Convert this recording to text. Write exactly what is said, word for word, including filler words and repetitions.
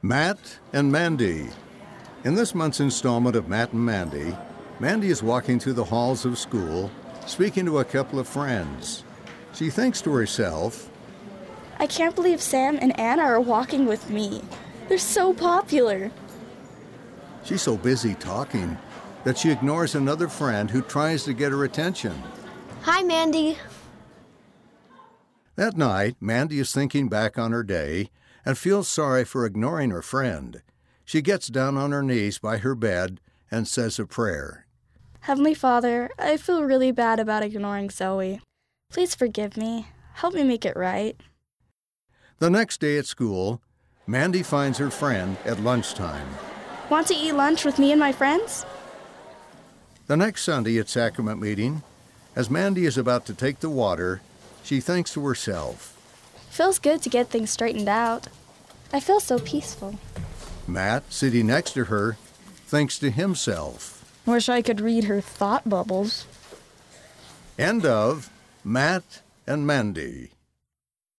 Matt and Mandy. In this month's installment of Matt and Mandy, Mandy is walking through the halls of school, speaking to a couple of friends. She thinks to herself, I can't believe Sam and Anna are walking with me. They're so popular. She's so busy talking that she ignores another friend who tries to get her attention. Hi, Mandy. That night, Mandy is thinking back on her day and feels sorry for ignoring her friend. She gets down on her knees by her bed and says a prayer. Heavenly Father, I feel really bad about ignoring Zoe. Please forgive me. Help me make it right. The next day at school, Mandy finds her friend at lunchtime. Want to eat lunch with me and my friends? The next Sunday at sacrament meeting, as Mandy is about to take the water, she thinks to herself, Feels good to get things straightened out. I feel so peaceful. Matt, sitting next to her, thinks to himself, Wish I could read her thought bubbles. End of Matt and Mandy.